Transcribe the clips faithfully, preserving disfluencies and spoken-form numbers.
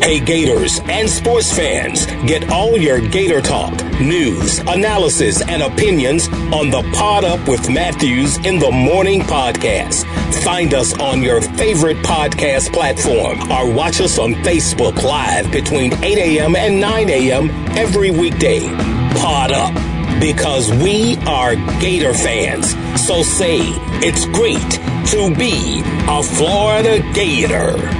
Hey Gators and sports fans, get all your Gator talk, news, analysis, and opinions on the Pod Up with Matthews in the Morning podcast. Find us on your favorite podcast platform or watch us on Facebook Live between eight a.m. and nine a.m. every weekday. Pod Up, because we are Gator fans. So say it's great to be a Florida Gator.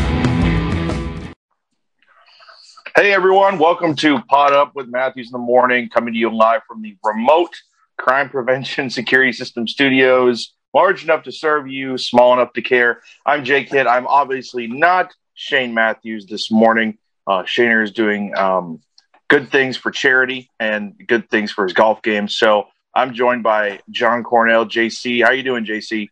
Hey everyone, welcome to Pod Up with Matthews in the Morning, coming to you live from the remote Crime Prevention Security System studios, large enough to serve you, small enough to care. I'm Jake Hitt. I'm obviously not Shane Matthews this morning. Uh, Shaner is doing um, good things for charity and good things for his golf game. So I'm joined by John Cornell, J C. How you doing, J C?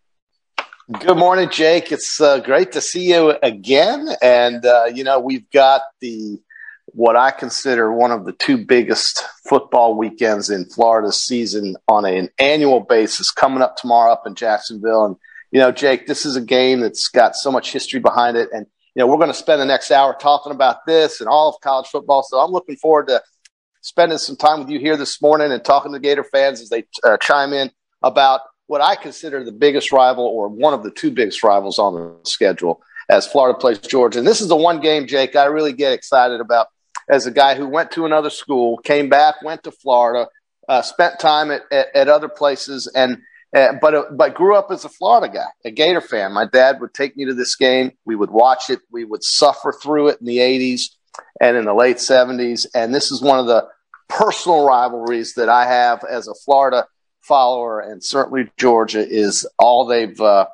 Good morning, Jake. It's uh, great to see you again. And, uh, you know, we've got the what I consider one of the two biggest football weekends in Florida's season on an annual basis coming up tomorrow up in Jacksonville. And, you know, Jake, this is a game that's got so much history behind it. And, you know, we're going to spend the next hour talking about this and all of college football. So I'm looking forward to spending some time with you here this morning and talking to Gator fans as they uh, chime in about what I consider the biggest rival or one of the two biggest rivals on the schedule as Florida plays Georgia. And this is the one game, Jake, I really get excited about as a guy who went to another school, came back, went to Florida, uh, spent time at, at, at other places, and uh, but uh, but grew up as a Florida guy, a Gator fan. My dad would take me to this game. We would watch it. We would suffer through it in the eighties and in the late seventies. And this is one of the personal rivalries that I have as a Florida follower, and certainly Georgia is all they've uh,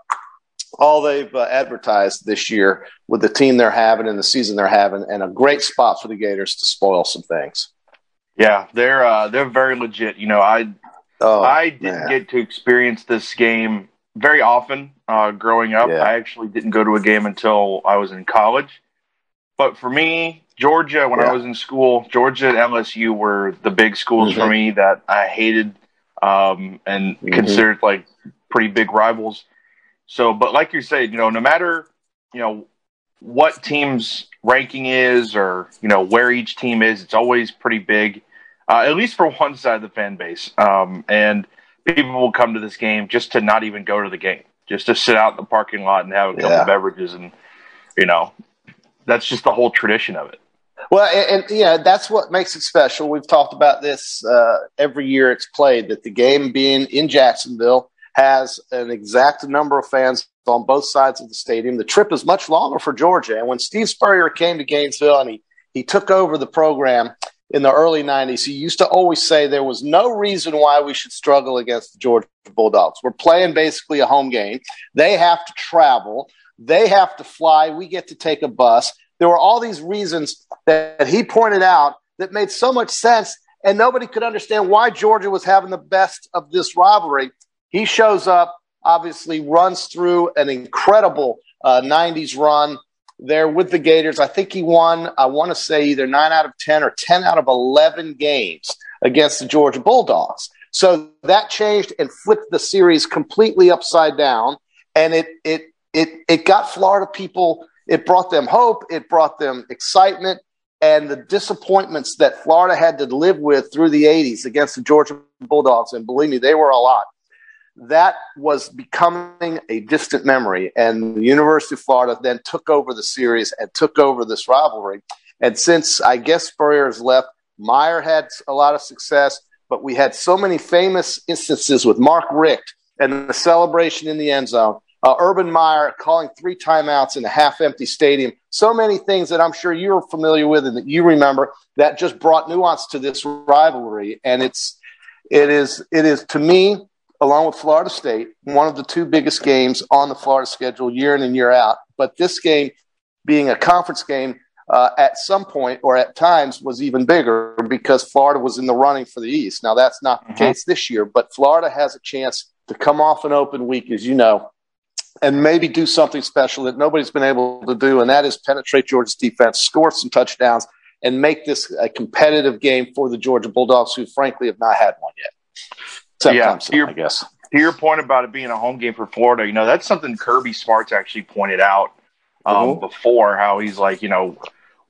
all they've uh, advertised this year with the team they're having and the season they're having, and a great spot for the Gators to spoil some things. Yeah, they're uh, they're very legit. You know, I oh, I didn't man. get to experience this game very often uh, growing up. Yeah. I actually didn't go to a game until I was in college. But for me, Georgia, when Yeah. I was in school, Georgia and L S U were the big schools Mm-hmm. for me that I hated um, and Mm-hmm. considered like pretty big rivals. So, but like you said, you know, no matter, you know, what team's ranking is or, you know, where each team is, it's always pretty big, uh, at least for one side of the fan base. Um, and people will come to this game just to not even go to the game, just to sit out in the parking lot and have a couple Yeah. beverages. And, you know, that's just the whole tradition of it. Well, and, and yeah, that's what makes it special. We've talked about this uh, every year it's played, that the game being in Jacksonville has an exact number of fans on both sides of the stadium. The trip is much longer for Georgia. And when Steve Spurrier came to Gainesville and he, he took over the program in the early nineties, he used to always say there was no reason why we should struggle against the Georgia Bulldogs. We're playing basically a home game. They have to travel. They have to fly. We get to take a bus. There were all these reasons that he pointed out that made so much sense, and nobody could understand why Georgia was having the best of this rivalry. He shows up, obviously runs through an incredible uh, nineties run there with the Gators. I think he won, I want to say, either nine out of ten or ten out of eleven games against the Georgia Bulldogs. So that changed and flipped the series completely upside down, and it it it it got Florida people, it brought them hope, it brought them excitement, and the disappointments that Florida had to live with through the eighties against the Georgia Bulldogs, and believe me, they were a lot. That was becoming a distant memory, and the University of Florida then took over the series and took over this rivalry. And since, I guess, Spurrier has left, Meyer had a lot of success, but we had so many famous instances with Mark Richt and the celebration in the end zone, uh, Urban Meyer calling three timeouts in a half-empty stadium, so many things that I'm sure you're familiar with and that you remember that just brought nuance to this rivalry. And it's it is it is, to me, along with Florida State, one of the two biggest games on the Florida schedule year in and year out. But this game, being a conference game, uh, at some point or at times was even bigger because Florida was in the running for the East. Now, that's not the mm-hmm. case this year, but Florida has a chance to come off an open week, as you know, and maybe do something special that nobody's been able to do, and that is penetrate Georgia's defense, score some touchdowns, and make this a competitive game for the Georgia Bulldogs, who frankly have not had one yet. Sometimes, yeah, your, I guess. To your point about it being a home game for Florida, you know, that's something Kirby Smart's actually pointed out um, mm-hmm. before, how he's like, you know,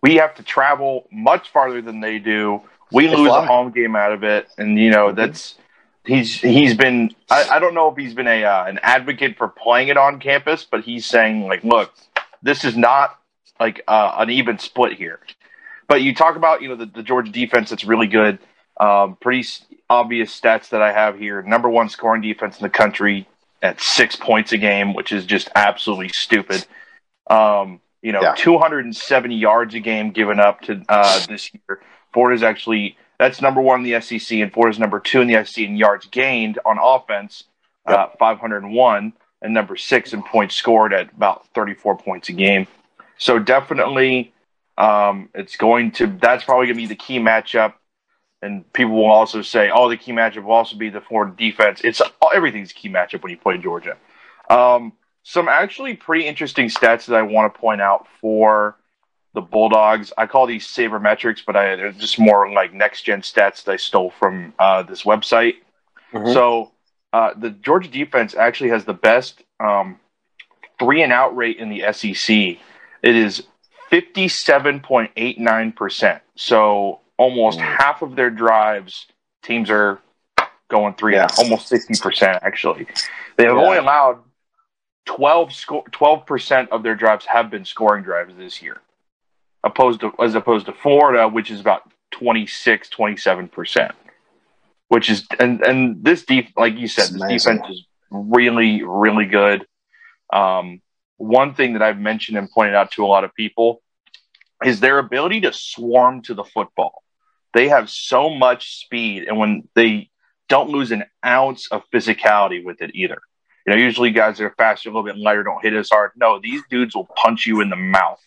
we have to travel much farther than they do. We They lose fly. a home game out of it, and you know that's he's he's been. I, I don't know if he's been a uh, an advocate for playing it on campus, but he's saying like, look, this is not like uh, an even split here. But you talk about you know the, the Georgia defense that's really good. Um, pretty obvious stats that I have here. Number one scoring defense in the country at six points a game, which is just absolutely stupid. Um, you know, Yeah. two hundred seventy yards a game given up to uh, this year. Florida's actually that's number one in the S E C, and Florida's number two in the S E C in yards gained on offense, Yep. uh, five hundred one, and number six in points scored at about thirty-four points a game. So definitely, um, it's going to that's probably going to be the key matchup. And people will also say, "Oh, the key matchup will also be the Florida defense." It's everything's a key matchup when you play Georgia. Um, some actually pretty interesting stats that I want to point out for the Bulldogs. I call these sabermetrics, but I, they're just more like next-gen stats that I stole from uh, this website. Mhm. So uh, the Georgia defense actually has the best um, three-and-out rate in the S E C. It is fifty-seven point eight nine percent. So almost Mm. half of their drives, teams are going three and Yeah. out, almost sixty percent actually. They have Yeah. only allowed twelve sco- twelve percent of their drives have been scoring drives this year, opposed to as opposed to Florida, which is about twenty-six, twenty-seven percent. Which is and and this deep, like you said, It's this amazing. defense is really really good. Um, one thing that I've mentioned and pointed out to a lot of people is their ability to swarm to the football. They have so much speed, and when they don't lose an ounce of physicality with it either. You know, usually guys that are faster, a little bit lighter, don't hit as hard. No, these dudes will punch you in the mouth.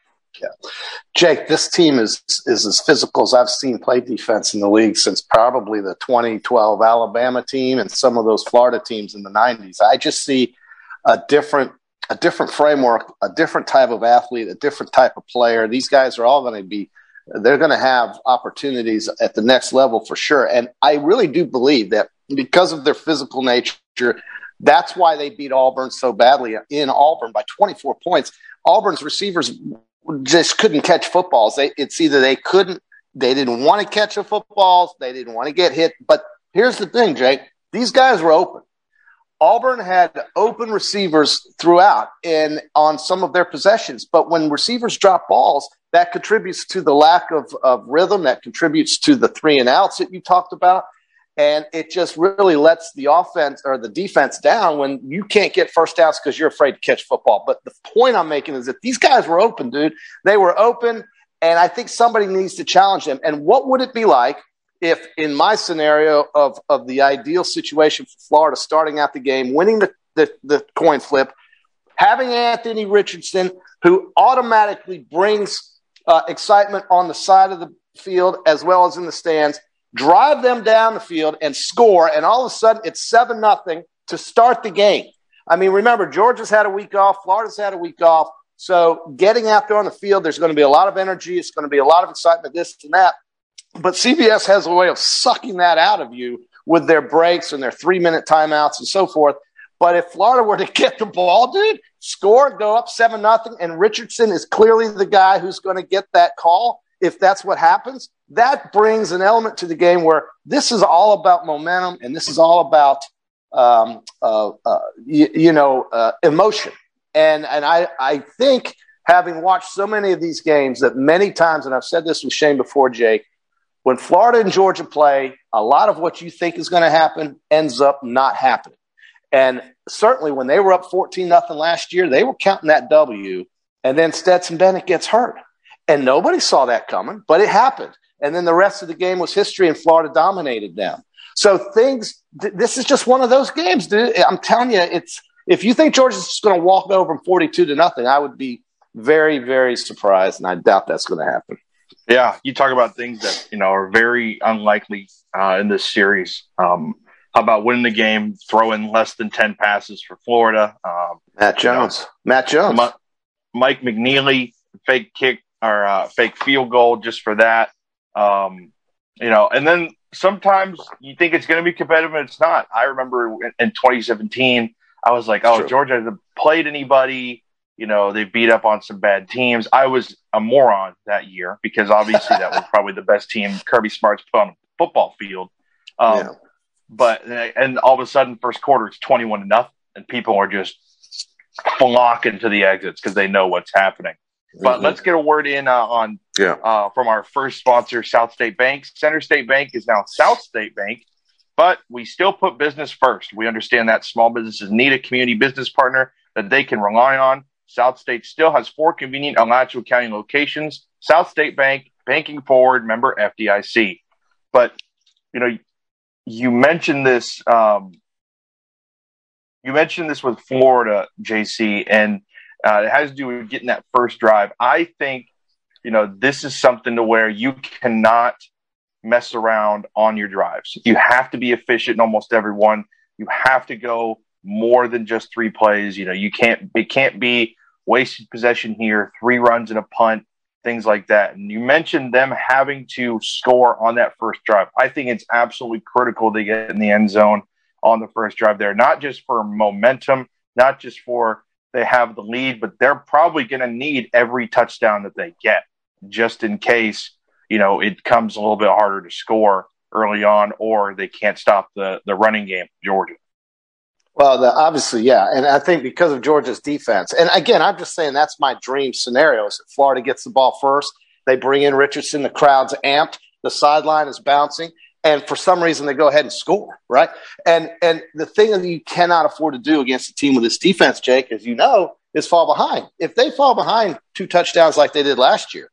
Jake, this team is is as physical as I've seen play defense in the league since probably the twenty twelve Alabama team and some of those Florida teams in the nineties. I just see a different a different framework, a different type of athlete, a different type of player. These guys are all going to be they're going to have opportunities at the next level for sure. And I really do believe that because of their physical nature, that's why they beat Auburn so badly in Auburn by twenty-four points. Auburn's receivers just couldn't catch footballs. They, it's either they couldn't, they didn't want to catch the footballs, they didn't want to get hit. But here's the thing, Jake. These guys were open. Auburn had open receivers throughout and on some of their possessions. But when receivers drop balls, that contributes to the lack of, of rhythm. That contributes to the three and outs that you talked about. And it just really lets the offense or the defense down when you can't get first downs because you're afraid to catch football. But the point I'm making is that these guys were open, dude. They were open, and I think somebody needs to challenge them. And what would it be like if, in my scenario of, of the ideal situation for Florida, starting out the game, winning the, the, the coin flip, having Anthony Richardson, who automatically brings uh, excitement on the side of the field as well as in the stands, drive them down the field and score, and all of a sudden it's seven nothing to start the game. I mean, remember, Georgia's had a week off, Florida's had a week off, so getting out there on the field, there's going to be a lot of energy, it's going to be a lot of excitement, this and that. But C B S has a way of sucking that out of you with their breaks and their three-minute timeouts and so forth. But if Florida were to get the ball, dude, score, go up seven nothing, and Richardson is clearly the guy who's going to get that call, if that's what happens, that brings an element to the game where this is all about momentum and this is all about, um, uh, uh, you, you know, uh, emotion. And and I, I think having watched so many of these games that many times, and I've said this with Shane before, Jake, when Florida and Georgia play, a lot of what you think is going to happen ends up not happening. And certainly when they were up fourteen nothing last year, they were counting that W, and then Stetson Bennett gets hurt. And nobody saw that coming, but it happened. And then the rest of the game was history, and Florida dominated them. So things th- – this is just one of those games, dude. I'm telling you, it's if you think Georgia's just going to walk over them forty-two to nothing, I would be very, very surprised, and I doubt that's going to happen. Yeah, you talk about things that, you know, are very unlikely uh, in this series. Um, how about winning the game, throwing less than ten passes for Florida? Um, Matt Jones. You know, Matt Jones. Ma- Mike McNeely, fake kick or uh, fake field goal just for that. Um, you know, and then sometimes you think it's going to be competitive and it's not. I remember in, in twenty seventeen, I was like, oh, True. Georgia hasn't played anybody. You know, they beat up on some bad teams. I was a moron that year because obviously that was probably the best team Kirby Smart's put on a football field. Um, yeah. But and all of a sudden, first quarter, it's twenty-one to nothing, and people are just flocking to the exits because they know what's happening. But mm-hmm. let's get a word in uh, on yeah. uh, from our first sponsor, South State Bank. Center State Bank is now South State Bank, but we still put business first. We understand that small businesses need a community business partner that they can rely on. South State still has four convenient Alachua County locations. South State Bank, banking forward, member F D I C. But, you know, you mentioned this, um, you mentioned this with Florida, J C, and uh, it has to do with getting that first drive. I think, you know, this is something to where you cannot mess around on your drives. You have to be efficient in almost every one. You have to go more than just three plays. You know, you can't, it can't be wasted possession here, three runs and a punt, things like that. And you mentioned them having to score on that first drive. I think it's absolutely critical to get in the end zone on the first drive there, not just for momentum, not just for they have the lead, but they're probably going to need every touchdown that they get just in case, you know, it comes a little bit harder to score early on or they can't stop the, the running game, Georgia. Well, the, obviously, yeah. And I think because of Georgia's defense, and again, I'm just saying that's my dream scenario is that Florida gets the ball first. They bring in Richardson. The crowd's amped. The sideline is bouncing. And for some reason, they go ahead and score, right? And and the thing that you cannot afford to do against a team with this defense, Jake, as you know, is fall behind. If they fall behind two touchdowns like they did last year,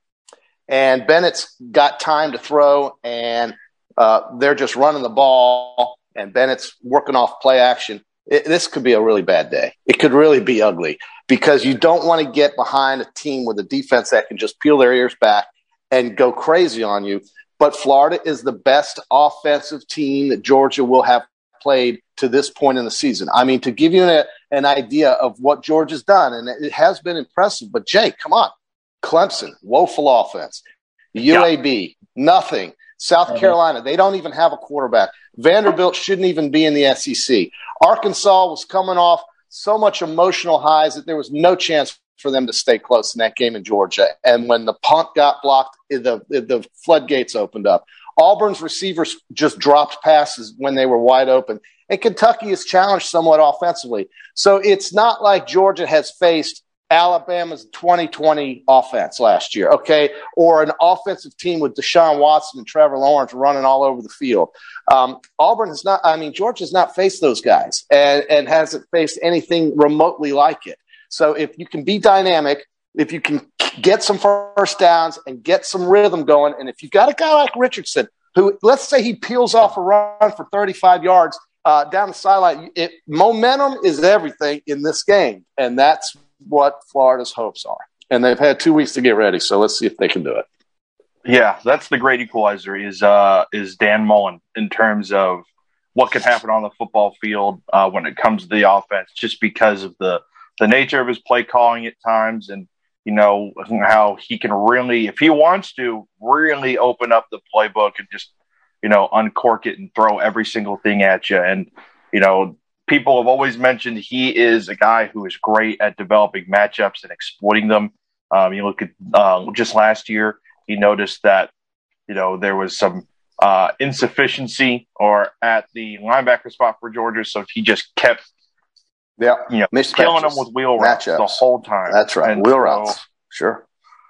and Bennett's got time to throw, and uh, they're just running the ball, and Bennett's working off play action, It, this could be a really bad day. It could really be ugly because you don't want to get behind a team with a defense that can just peel their ears back and go crazy on you. But Florida is the best offensive team that Georgia will have played to this point in the season. I mean, to give you a, an idea of what Georgia's done, and it has been impressive. But, Jake, come on. Clemson, woeful offense. U A B, yeah. nothing. South mm-hmm. Carolina, they don't even have a quarterback. Vanderbilt shouldn't even be in the S E C. Arkansas was coming off so much emotional highs that there was no chance for them to stay close in that game in Georgia. And when the punt got blocked, the, the floodgates opened up. Auburn's receivers just dropped passes when they were wide open. And Kentucky is challenged somewhat offensively. So it's not like Georgia has faced Alabama's twenty twenty offense last year, okay, or an offensive team with Deshaun Watson and Trevor Lawrence running all over the field. Um, Auburn has not, I mean, Georgia has not faced those guys and, and hasn't faced anything remotely like it. So if you can be dynamic, if you can get some first downs and get some rhythm going, and if you've got a guy like Richardson, who let's say he peels off a run for thirty-five yards uh, down the sideline, it, momentum is everything in this game, and that's what Florida's hopes are. And they've had two weeks to get ready, so let's see if they can do it. Yeah, that's the great equalizer is uh, is Dan Mullen in terms of what can happen on the football field uh, when it comes to the offense, just because of the, the nature of his play calling at times and, you know, how he can really, if he wants to, really open up the playbook and just, you know, uncork it and throw every single thing at you. And, you know, people have always mentioned he is a guy who is great at developing matchups and exploiting them. Um, you look at uh, just last year, he noticed that, you know, there was some uh, insufficiency or at the linebacker spot for Georgia. So he just kept, yeah, you know, killing them with wheel routes the whole time. That's right. And wheel so, routes. Sure.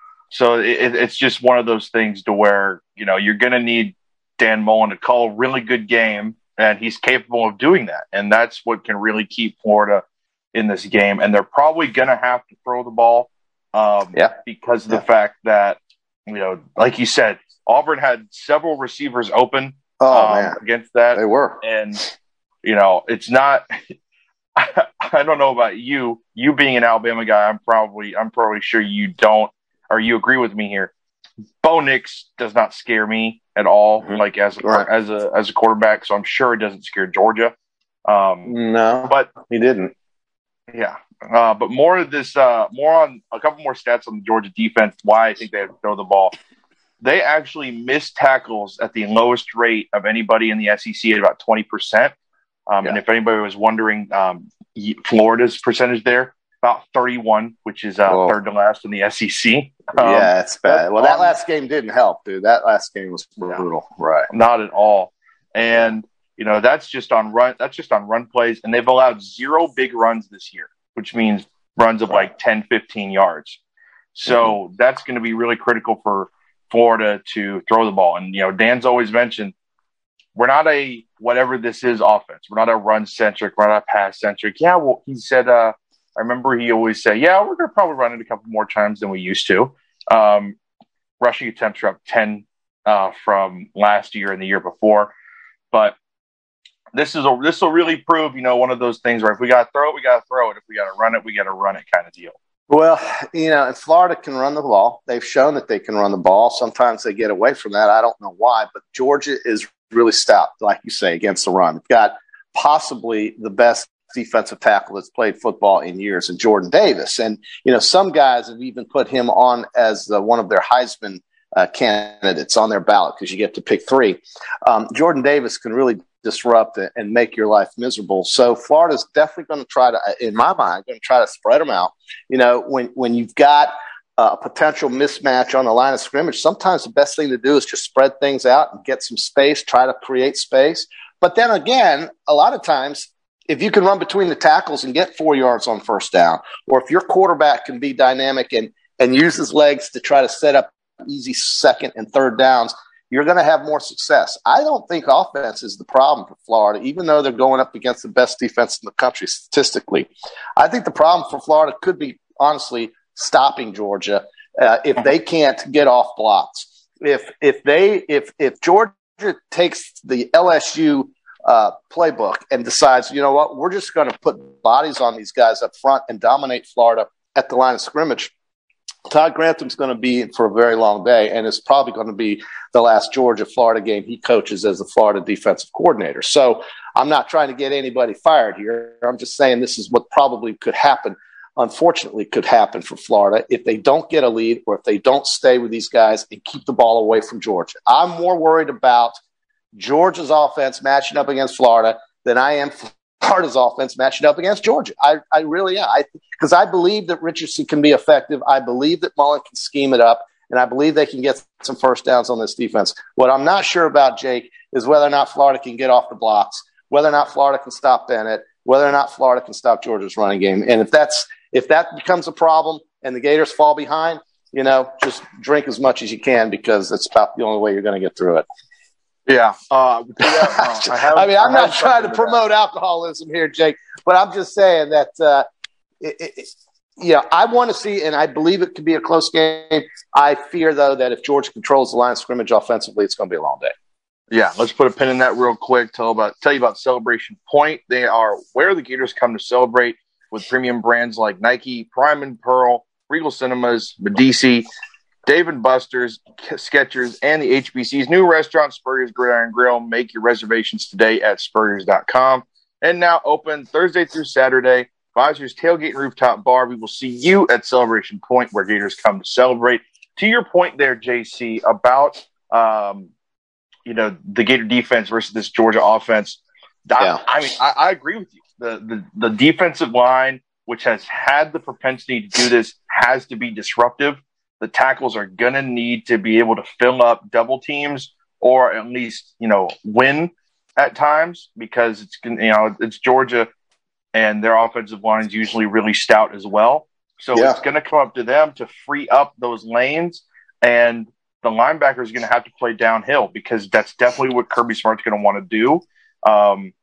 So it, it's just one of those things to where, you know, you're going to need Dan Mullen to call a really good game. And he's capable of doing that. And that's what can really keep Florida in this game. And they're probably going to have to throw the ball um, yeah. because of yeah. the fact that, you know, like you said, Auburn had several receivers open oh, um, man. against that. They were. And, you know, it's not – I don't know about you. You being an Alabama guy, I'm probably I'm probably sure you don't – or you agree with me here. Bo Nix does not scare me at all, mm-hmm. like as a, right. as a as a quarterback. So I'm sure it doesn't scare Georgia. Um, no, but he didn't. Yeah, uh, but more of this, uh, more on a couple more stats on the Georgia defense. Why I think they have to throw the ball. They actually missed tackles at the lowest rate of anybody in the S E C at about twenty percent. Um, yeah. And if anybody was wondering, um, Florida's percentage there about thirty-one, which is uh, third to last in the S E C. Um, yeah, it's bad. Well, that last game didn't help, dude. That last game was brutal. Yeah. Right. Not at all. And, you know, that's just on run. That's just on run plays. And they've allowed zero big runs this year, which means runs of right. like ten, fifteen yards. So mm-hmm. that's going to be really critical for Florida to throw the ball. And, you know, Dan's always mentioned, we're not a whatever this is offense. We're not a run-centric. We're not a pass-centric. Yeah, well, he said, uh, I remember he always said, yeah, we're going to probably run it a couple more times than we used to. Um, rushing attempts are up ten uh, from last year and the year before. But this is a this will really prove, you know, one of those things where if we got to throw it, we got to throw it. If we got to run it, we got to run it kind of deal. Well, you know, and Florida can run the ball. They've shown that they can run the ball. Sometimes they get away from that. I don't know why, but Georgia is really stout, like you say, against the run. They've got possibly the best defensive tackle that's played football in years in Jordan Davis. And, you know, some guys have even put him on as the, one of their Heisman uh, candidates on their ballot because you get to pick three. Um, Jordan Davis can really disrupt and make your life miserable. So Florida's definitely going to try to, in my mind, going to try to spread them out. You know, when, when you've got a potential mismatch on the line of scrimmage, sometimes the best thing to do is just spread things out and get some space, try to create space. But then again, a lot of times, if you can run between the tackles and get four yards on first down, or if your quarterback can be dynamic and, and use his legs to try to set up easy second and third downs, you're going to have more success. I don't think offense is the problem for Florida, even though they're going up against the best defense in the country statistically. I think the problem for Florida could be, honestly, stopping Georgia uh, if they can't get off blocks. If if they if if Georgia takes the L S U uh, playbook and decides, you know what, we're just going to put bodies on these guys up front and dominate Florida at the line of scrimmage, Todd Grantham's going to be in for a very long day, and it's probably going to be the last Georgia-Florida game he coaches as the Florida defensive coordinator. So I'm not trying to get anybody fired here. I'm just saying this is what probably could happen, unfortunately could happen for Florida if they don't get a lead or if they don't stay with these guys and keep the ball away from Georgia. I'm more worried about Georgia's offense matching up against Florida than I am Florida's offense matching up against Georgia. I, I really am. I because I believe that Richardson can be effective. I believe that Mullen can scheme it up, and I believe they can get some first downs on this defense. What I'm not sure about, Jake, is whether or not Florida can get off the blocks, whether or not Florida can stop Bennett, whether or not Florida can stop Georgia's running game. And if that's if that becomes a problem and the Gators fall behind, you know, just drink as much as you can because that's about the only way you're going to get through it. Yeah. Uh, yeah uh, I, have, I mean, I'm I not trying to promote that. alcoholism here, Jake, but I'm just saying that, uh, it, it, yeah, I want to see, and I believe it could be a close game. I fear, though, that if Georgia controls the line of scrimmage offensively, it's going to be a long day. Yeah, let's put a pin in that real quick. Tell about tell you about Celebration Point. They are where the Gators come to celebrate with premium brands like Nike, Prime and Pearl, Regal Cinemas, Medici, Dave and Buster's, Skechers, and the H B C's new restaurant, Spurrier's Gridiron Grill. Make your reservations today at spurriers dot com. And now open Thursday through Saturday, Visors Tailgate and Rooftop Bar. We will see you at Celebration Point, where Gators come to celebrate. To your point there, J C, about um, you know the Gator defense versus this Georgia offense. Yeah. I, I mean, I, I agree with you. The, the the defensive line, which has had the propensity to do this, has to be disruptive. The tackles are going to need to be able to fill up double teams or at least, you know, win at times because it's, you know, it's Georgia and their offensive line is usually really stout as well. So yeah. It's going to come up to them to free up those lanes, and the linebacker is going to have to play downhill because that's definitely what Kirby Smart's going to want to do. Um,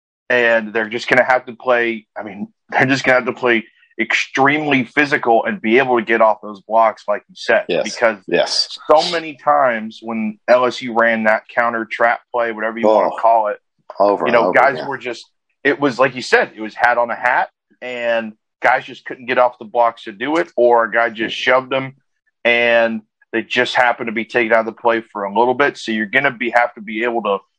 and they're just going to have to play. I mean, they're just going to have to play extremely physical and be able to get off those blocks, like you said, yes. because yes. so many times when L S U ran that counter trap play, whatever you oh, want to call it, over you know, over, guys yeah. were just, it was like you said, it was hat on a hat, and guys just couldn't get off the blocks to do it, or a guy just shoved them and they just happened to be taken out of the play for a little bit. So you're going to be, have to be able to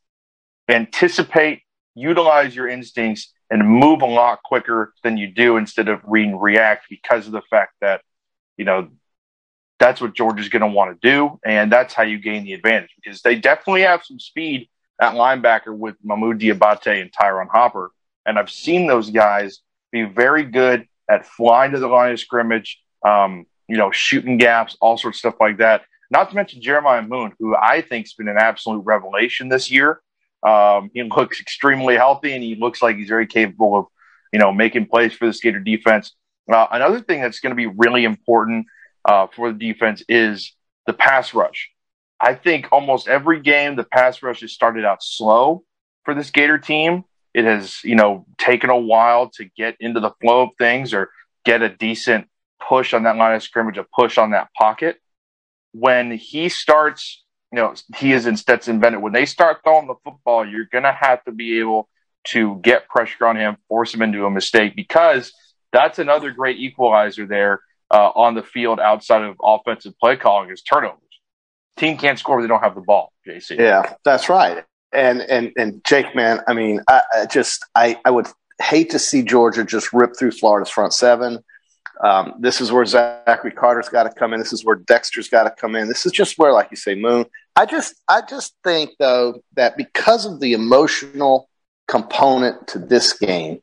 anticipate, utilize your instincts, and move a lot quicker than you do instead of read and react because of the fact that, you know, that's what Georgia's going to want to do, and that's how you gain the advantage because they definitely have some speed at linebacker with Mahmoud Diabate and Tyron Hopper, and I've seen those guys be very good at flying to the line of scrimmage, um, you know, shooting gaps, all sorts of stuff like that. Not to mention Jeremiah Moon, who I think has been an absolute revelation this year. Um, he looks extremely healthy, and he looks like he's very capable of, you know, making plays for the Gator defense. Uh, another thing that's going to be really important uh, for the defense is the pass rush. I think almost every game the pass rush has started out slow for this Gator team. It has, you know, taken a while to get into the flow of things or get a decent push on that line of scrimmage, a push on that pocket. When he starts, you know, he is in Stetson Bennett. When they start throwing the football, you're going to have to be able to get pressure on him, force him into a mistake, because that's another great equalizer there uh, on the field outside of offensive play calling is turnovers. Team can't score if they don't have the ball, J C. Yeah, that's right. And and and Jake, man, I mean, I, I just I, I would hate to see Georgia just rip through Florida's front seven. Um, this is where Zachary Carter's got to come in. This is where Dexter's got to come in. This is just where, like you say, Moon. I just I just think though that because of the emotional component to this game,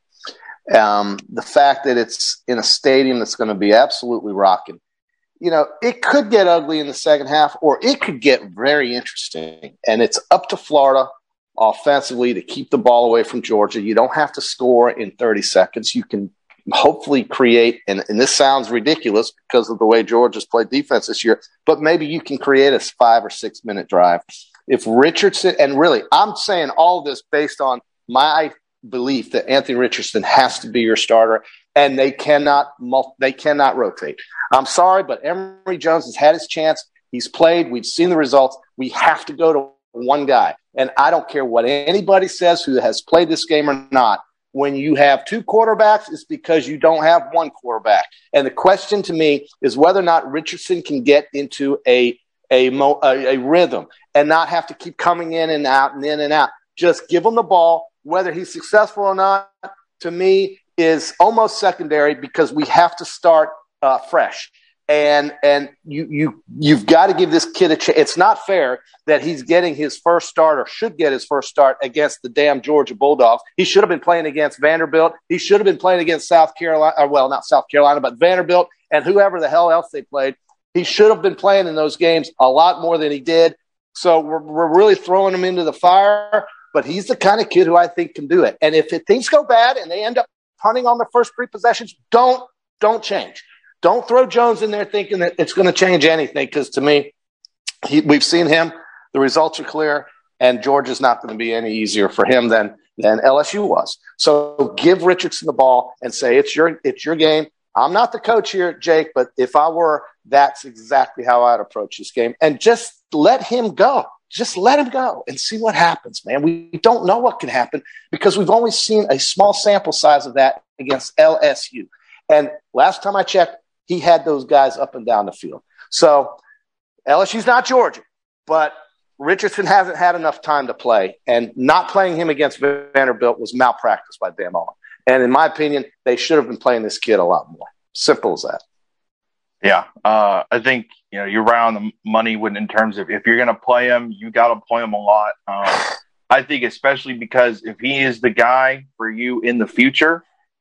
um, the fact that it's in a stadium that's going to be absolutely rocking, you know, it could get ugly in the second half, or it could get very interesting. And it's up to Florida offensively to keep the ball away from Georgia. You don't have to score in thirty seconds. You can hopefully create, and, and this sounds ridiculous because of the way Georgia's played defense this year, but maybe you can create a five or six minute drive. If Richardson, and really, I'm saying all this based on my belief that Anthony Richardson has to be your starter, and they cannot they cannot rotate. I'm sorry, but Emory Jones has had his chance. He's played. We've seen the results. We have to go to one guy. And I don't care what anybody says who has played this game or not. When you have two quarterbacks, it's because you don't have one quarterback. And the question to me is whether or not Richardson can get into a a, a, a rhythm and not have to keep coming in and out and in and out. Just give him the ball. Whether he's successful or not, to me, is almost secondary because we have to start uh, fresh. And and you you you've got to give this kid a chance. It's not fair that he's getting his first start or should get his first start against the damn Georgia Bulldogs. He should have been playing against Vanderbilt. He should have been playing against South Carolina. Or well, not South Carolina, but Vanderbilt and whoever the hell else they played. He should have been playing in those games a lot more than he did. So we're we're really throwing him into the fire. But he's the kind of kid who I think can do it. And if it, things go bad and they end up punting on the first three possessions, don't don't change. Don't throw Jones in there thinking that it's going to change anything, because to me, he, we've seen him. The results are clear, and Georgia's not going to be any easier for him than than L S U was. So give Richardson the ball and say, it's your it's your game. I'm not the coach here, Jake, but if I were, that's exactly how I'd approach this game. And just let him go. Just let him go and see what happens, man. We don't know what can happen because we've only seen a small sample size of that against L S U. And last time I checked, he had those guys up and down the field. So L S U's not Georgia, but Richardson hasn't had enough time to play, and not playing him against Vanderbilt was malpractice by Dan Mullen. And in my opinion, they should have been playing this kid a lot more. Simple as that. Yeah, uh, I think you know you're right on the money when in terms of if you're going to play him, you got to play him a lot. Um, I think especially because if he is the guy for you in the future,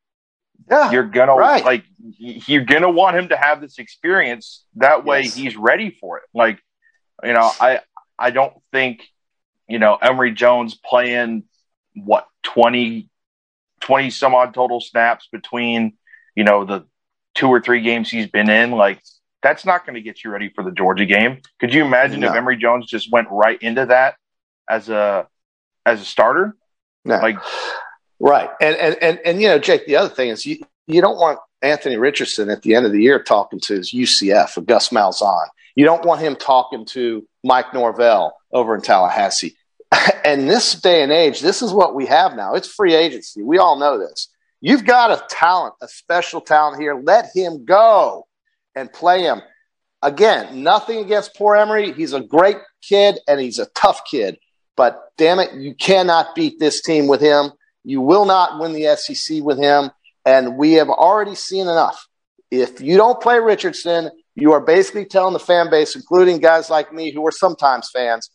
yeah, you're gonna right. like you're gonna want him to have this experience. That way, yes. he's ready for it. Like you know, I I don't think you know Emory Jones playing what twenty, twenty some odd total snaps between you know the two or three games he's been in, like that's not going to get you ready for the Georgia game. Could you imagine no. if Emory Jones just went right into that as a as a starter? No. Like, right. And, and and and you know, Jake, the other thing is you you don't want Anthony Richardson at the end of the year talking to his U C F or Gus Malzahn. You don't want him talking to Mike Norvell over in Tallahassee. And this day and age, this is what we have now. It's free agency. We all know this. You've got a talent, a special talent here. Let him go and play him. Again, nothing against poor Emory. He's a great kid, and he's a tough kid. But, damn it, you cannot beat this team with him. You will not win the S E C with him, and we have already seen enough. If you don't play Richardson, you are basically telling the fan base, including guys like me who are sometimes fans,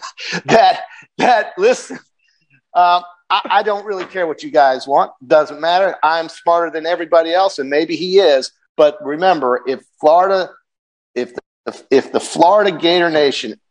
that, that listen, um, I, I don't really care what you guys want. Doesn't matter. I'm smarter than everybody else, and maybe he is. But remember, if Florida if the, if the Florida Gator Nation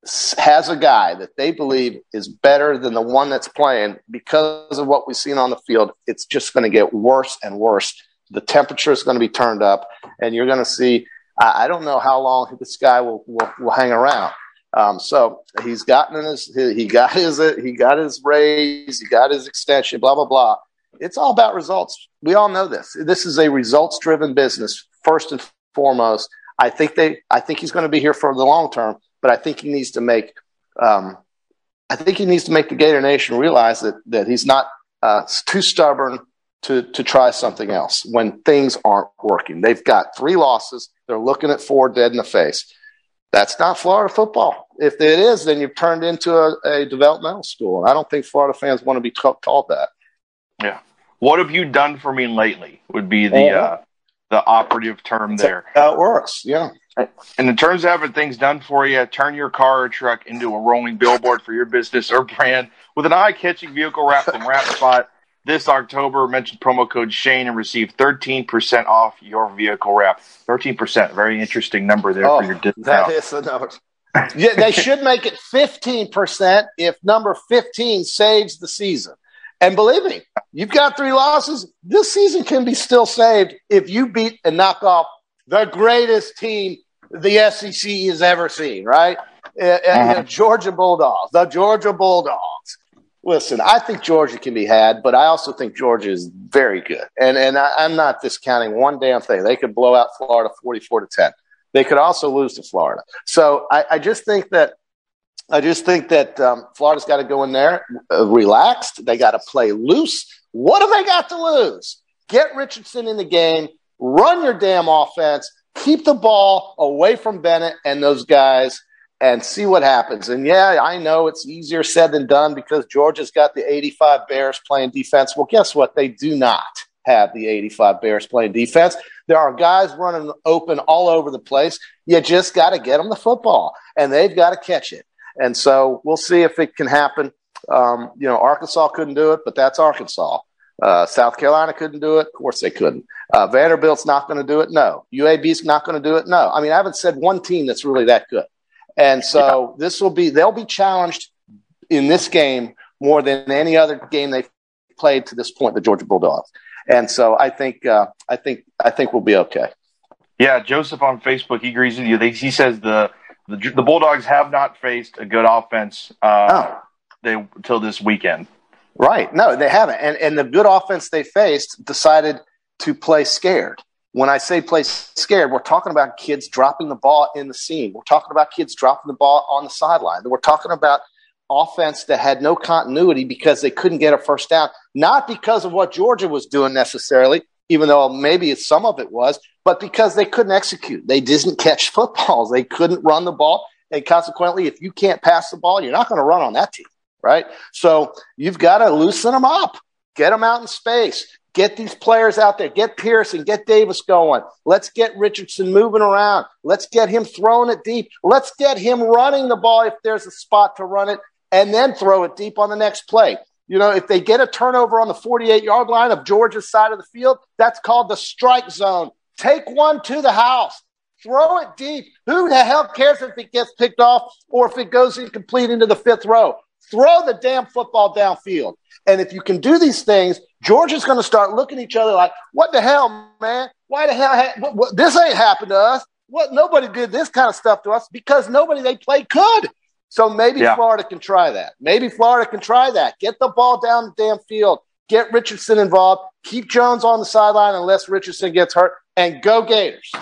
has a guy that they believe is better than the one that's playing because of what we've seen on the field, it's just going to get worse and worse. The temperature is going to be turned up, and you're going to see – I don't know how long this guy will, will, will hang around. Um, so he's gotten his he got his he got his raise, he got his extension, blah blah blah. It's all about results. We all know this. This is a results-driven business first and foremost. I think they I think he's going to be here for the long term, but I think he needs to make um, I think he needs to make the Gator Nation realize that that he's not uh, too stubborn to to try something else when things aren't working. They've got three losses. They're looking at four dead in the face. That's not Florida football. If it is, then you've turned into a, a developmental school. I don't think Florida fans want to be ca- called that. Yeah. What have you done for me lately would be the uh, the operative term there. How it works, yeah. And in terms of having things done for you, turn your car or truck into a rolling billboard for your business or brand with an eye-catching vehicle wrap from Wrap Spot. This October, mention promo code Shane and receive thirteen percent off your vehicle wrap. thirteen percent, very interesting number there oh, for your discount. That is the number. Yeah, they should make it fifteen percent if number fifteen saves the season. And believe me, you've got three losses. This season can be still saved if you beat and knock off the greatest team the S E C has ever seen, right? Uh, uh, the Georgia Bulldogs, the Georgia Bulldogs. Listen, I think Georgia can be had, but I also think Georgia is very good. And and I, I'm not discounting one damn thing. They could blow out Florida forty-four to ten. They could also lose to Florida. So I, I just think that I just think that um, Florida's got to go in there uh, relaxed. They got to play loose. What have they got to lose? Get Richardson in the game. Run your damn offense. Keep the ball away from Bennett and those guys. And see what happens. And, yeah, I know it's easier said than done because Georgia's got the eighty-five Bears playing defense. Well, guess what? They do not have the eighty-five Bears playing defense. There are guys running open all over the place. You just got to get them the football, and they've got to catch it. And so we'll see if it can happen. Um, you know, Arkansas couldn't do it, but that's Arkansas. Uh, South Carolina couldn't do it. Of course they couldn't. Uh, Vanderbilt's not going to do it. No. U A B's not going to do it. No. I mean, I haven't said one team that's really that good. And so yeah. this will be, they'll be challenged in this game more than any other game they've played to this point, the Georgia Bulldogs. And so I think, uh, I think, I think we'll be okay. Yeah. Joseph on Facebook, he agrees with you. They, he says the, the, the Bulldogs have not faced a good offense, uh, oh. they until this weekend. Right. No, they haven't. And, and the good offense they faced decided to play scared. When I say play scared, we're talking about kids dropping the ball in the seam. We're talking about kids dropping the ball on the sideline. We're talking about offense that had no continuity because they couldn't get a first down, not because of what Georgia was doing necessarily, even though maybe some of it was, but because they couldn't execute. They didn't catch footballs. They couldn't run the ball. And consequently, if you can't pass the ball, you're not going to run on that team, right? So you've got to loosen them up, get them out in space. Get these players out there. Get Pearson. Get Davis going. Let's get Richardson moving around. Let's get him throwing it deep. Let's get him running the ball if there's a spot to run it, and then throw it deep on the next play. You know, if they get a turnover on the forty-eight-yard line of Georgia's side of the field, that's called the strike zone. Take one to the house. Throw it deep. Who the hell cares if it gets picked off or if it goes incomplete into the fifth row? Throw the damn football downfield. And if you can do these things, Georgia's going to start looking at each other like, what the hell, man? Why the hell? Ha- what, what, this ain't happened to us. What? Nobody did this kind of stuff to us because nobody they played could. So maybe yeah. Florida can try that. Maybe Florida can try that. Get the ball down the damn field. Get Richardson involved. Keep Jones on the sideline unless Richardson gets hurt. And go Gators.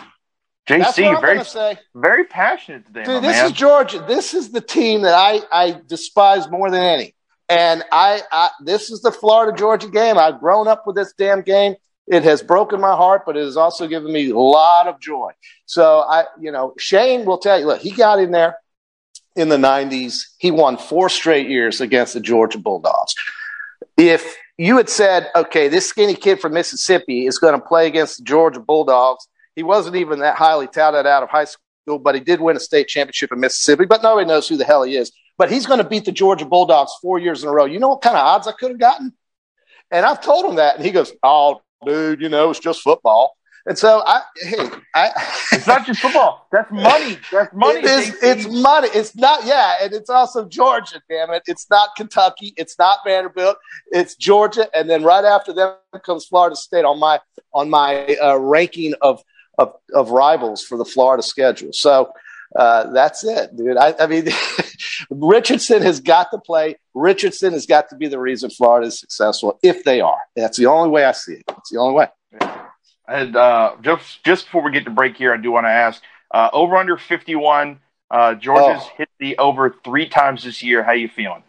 J C, very, very passionate today, Dude, my this man. is Georgia. This is the team that I, I despise more than any. And I, I, this is the Florida-Georgia game. I've grown up with this damn game. It has broken my heart, but it has also given me a lot of joy. So, I, you know, Shane will tell you, look, he got in there in the nineties. He won four straight years against the Georgia Bulldogs. If you had said, okay, this skinny kid from Mississippi is going to play against the Georgia Bulldogs, he wasn't even that highly touted out of high school, but he did win a state championship in Mississippi, but nobody knows who the hell he is. But he's going to beat the Georgia Bulldogs four years in a row. You know what kind of odds I could have gotten? And I've told him that, and he goes, oh, dude, you know, it's just football. And so, I hey, I it's not just football. That's money. That's money. It is, it's money. It's not, yeah, and it's also Georgia, damn it. It's not Kentucky. It's not Vanderbilt. It's Georgia, and then right after them comes Florida State on my on my uh, ranking of, of of rivals for the Florida schedule. So uh, that's it, dude. I, I mean, Richardson has got to play. Richardson has got to be the reason Florida is successful, if they are. That's the only way I see it. It's the only way. Yeah. And uh, just just before we get to break here, I do want to ask, uh, over under fifty-one, uh, Georgia's oh. hit the over three times this year. How you feeling?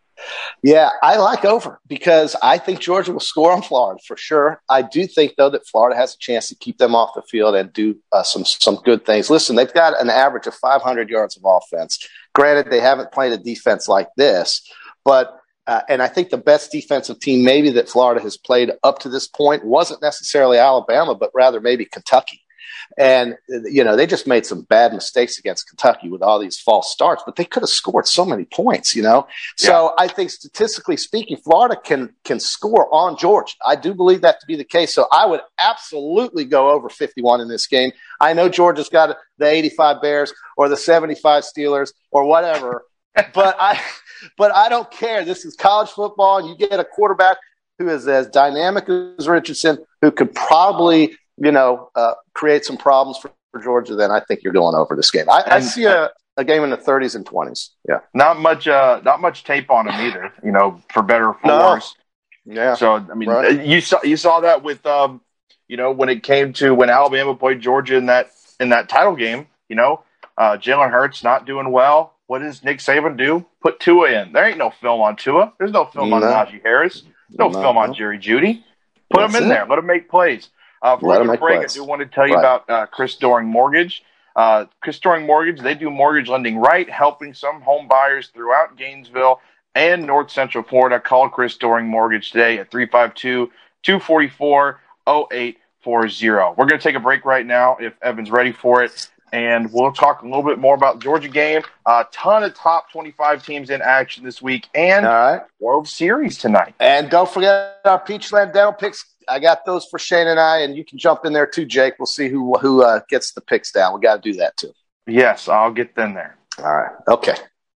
Yeah, I like over because I think Georgia will score on Florida for sure. I do think, though, that Florida has a chance to keep them off the field and do uh, some some good things. Listen, they've got an average of five hundred yards of offense. Granted, they haven't played a defense like this, but Uh, and I think the best defensive team maybe that Florida has played up to this point wasn't necessarily Alabama, but rather maybe Kentucky. And, you know, they just made some bad mistakes against Kentucky with all these false starts, but they could have scored so many points, you know. So yeah. I think statistically speaking, Florida can can score on Georgia. I do believe that to be the case. So I would absolutely go over fifty-one in this game. I know Georgia's got the eighty-five Bears or the seventy-five Steelers or whatever, but I – But I don't care. This is college football, and you get a quarterback who is as dynamic as Richardson, who could probably, you know, uh, create some problems for, for Georgia. Then I think you're going over this game. I, I see a, a game in the thirties and twenties. Yeah, not much, uh, not much tape on him either. You know, for better or for no. worse. Yeah. So I mean, right. you saw you saw that with, um, you know, when it came to when Alabama played Georgia in that in that title game. You know, uh, Jalen Hurts not doing well. What does Nick Saban do? Put Tua in. There ain't no film on Tua. There's no film no. on Najee Harris. There's no, no film on Jerry Jeudy. Put That's them in it. there. Let them make plays. Uh, before we break, plays. I do want to tell you right. about uh, Chris Doring Mortgage. Uh, Chris Doring Mortgage, they do mortgage lending right, helping some home buyers throughout Gainesville and North Central Florida. Call Chris Doring Mortgage today at three five two, two four four, zero eight four zero. We're going to take a break right now if Evan's ready for it. And we'll talk a little bit more about the Georgia game. A ton of top twenty-five teams in action this week and All right. World Series tonight. And don't forget our Peachland Dental picks. I got those for Shane and I, and you can jump in there too, Jake. We'll see who who uh, gets the picks down. We got to do that too. Yes, I'll get them there. All right. Okay.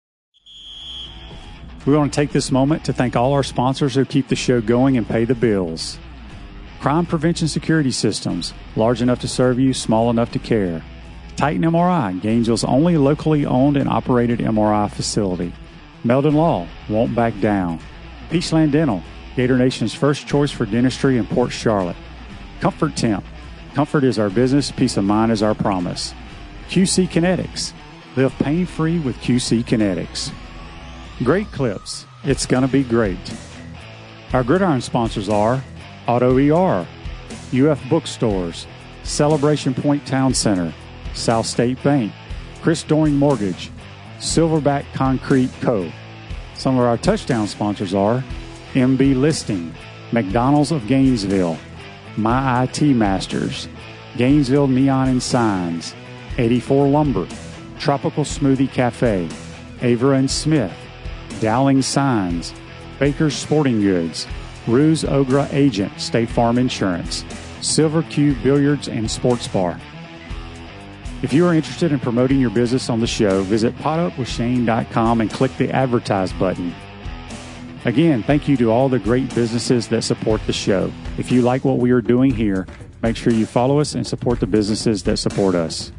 We want to take this moment to thank all our sponsors who keep the show going and pay the bills. Crime Prevention Security Systems, large enough to serve you, small enough to care. Titan M R I, Gainesville's only locally owned and operated M R I facility. Meldon Law, won't back down. Peachland Dental, Gator Nation's first choice for dentistry in Port Charlotte. Comfort Temp, comfort is our business, peace of mind is our promise. Q C Kinetics, live pain-free with Q C Kinetics. Great Clips, it's gonna be great. Our Gridiron sponsors are Auto E R, U F Bookstores, Celebration Point Town Center, South State Bank, Chris Doring Mortgage, Silverback Concrete Co. Some of our touchdown sponsors are M B Listing, McDonald's of Gainesville, My I T Masters, Gainesville Neon and Signs, eighty-four Lumber, Tropical Smoothie Cafe, Avra and Smith, Dowling Signs, Baker's Sporting Goods, Ruse Ogra Agent, State Farm Insurance, Silver Q Billiards and Sports Bar. If you are interested in promoting your business on the show, visit pot up with shane dot com and click the Advertise button. Again, thank you to all the great businesses that support the show. If you like what we are doing here, make sure you follow us and support the businesses that support us.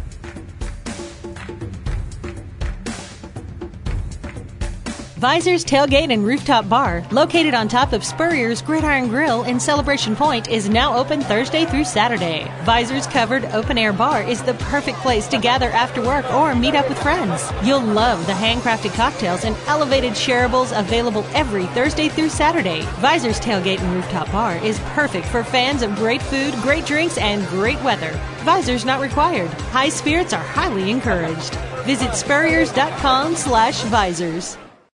Visor's Tailgate and Rooftop Bar, located on top of Spurrier's Gridiron Grill in Celebration Point, is now open Thursday through Saturday. Visor's covered open-air bar is the perfect place to gather after work or meet up with friends. You'll love the handcrafted cocktails and elevated shareables available every Thursday through Saturday. Visor's Tailgate and Rooftop Bar is perfect for fans of great food, great drinks, and great weather. Visors not required. High spirits are highly encouraged. Visit spurriers.com slash visors.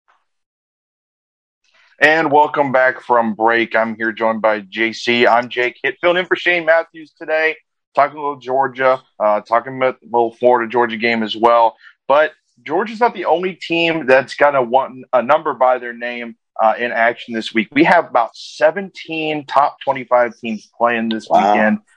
And welcome back from break. I'm here joined by J C. I'm Jake Hitt, filling in for Shane Matthews today, talking a little Georgia, uh, talking about the little Florida-Georgia game as well. But Georgia's not the only team that's got a, one, a number by their name uh, in action this week. We have about seventeen top twenty-five teams playing this wow. weekend.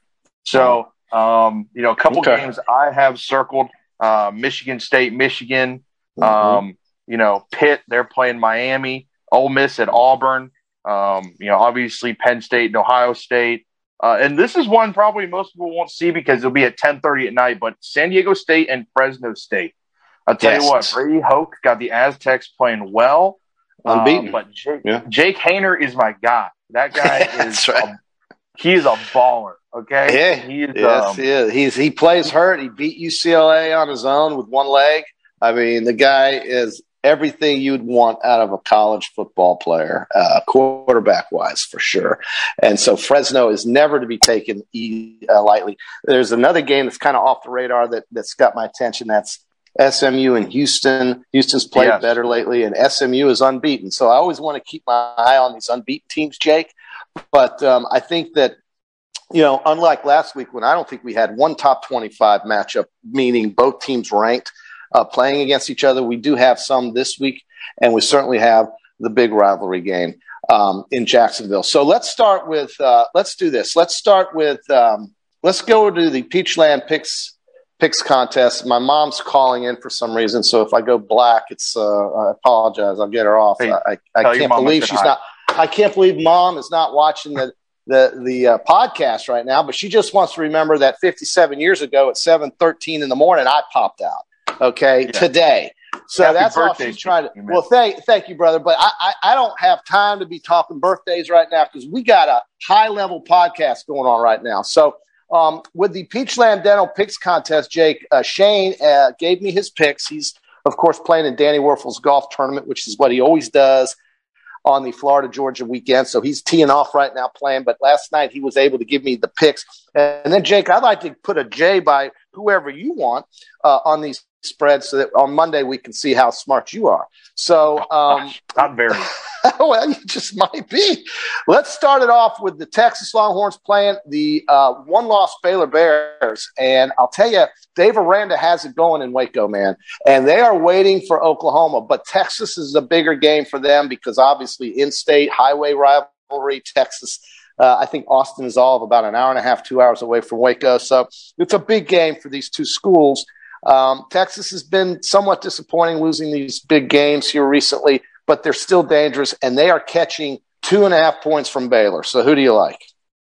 So, um, you know, a couple Okay. games I have circled, uh, Michigan State, Michigan, Mm-hmm. um, you know, Pitt, they're playing Miami, Ole Miss at Auburn, um, you know, obviously Penn State and Ohio State. Uh, and this is one probably most people won't see because it'll be at ten thirty at night, but San Diego State and Fresno State. I'll tell Yes. you what, Brady Hoke got the Aztecs playing well. Unbeaten. Um, but Jake, Yeah. Jake Hayner is my guy. That guy is That's right. a, he is a baller. Okay, Yeah, he is. yes, um, he is. He's he plays hurt. He beat U C L A on his own with one leg. I mean, the guy is everything you'd want out of a college football player, uh, quarterback wise, for sure. And so Fresno is never to be taken e- uh, lightly. There's another game that's kind of off the radar that that's got my attention. That's S M U and Houston. Houston's played Yes. better lately, and S M U is unbeaten. So I always want to keep my eye on these unbeaten teams, Jake. But um, I think that, you know, unlike last week when I don't think we had one top twenty-five matchup, meaning both teams ranked uh, playing against each other, we do have some this week, and we certainly have the big rivalry game um, in Jacksonville. So let's start with uh, let's do this. Let's start with um, let's go to the Peachland Picks Picks contest. My mom's calling in for some reason, so if I go black, it's uh, I apologize. I'll get her off. Hey, I, I tell your can't mom I believe said she's hi. not. I can't believe Mom is not watching the the the uh, podcast right now. But she just wants to remember that fifty-seven years ago at seven thirteen in the morning, I popped out. Okay, Yeah. today. So Happy that's all birthday she's trying to. to you, man. Well, thank thank you, brother. But I, I I don't have time to be talking birthdays right now because we got a high level podcast going on right now. So. Um, with the Peachland Dental Picks contest, Jake, uh, Shane uh, gave me his picks. He's, of course, playing in Danny Werfel's golf tournament, which is what he always does on the Florida-Georgia weekend. So he's teeing off right now playing. But last night he was able to give me the picks. And then, Jake, I'd like to put a J by whoever you want uh, on these spreads so that on Monday we can see how smart you are. So, um, not very. well, you just might be. Let's start it off with the Texas Longhorns playing the uh, one-loss Baylor Bears. And I'll tell you, Dave Aranda has it going in Waco, man. And they are waiting for Oklahoma. But Texas is a bigger game for them because obviously in-state highway rivalry, Texas. Uh, I think Austin is all of about an hour and a half, two hours away from Waco. So it's a big game for these two schools. Um, Texas has been somewhat disappointing losing these big games here recently, but they're still dangerous, and they are catching two and a half points from Baylor. So who do you like?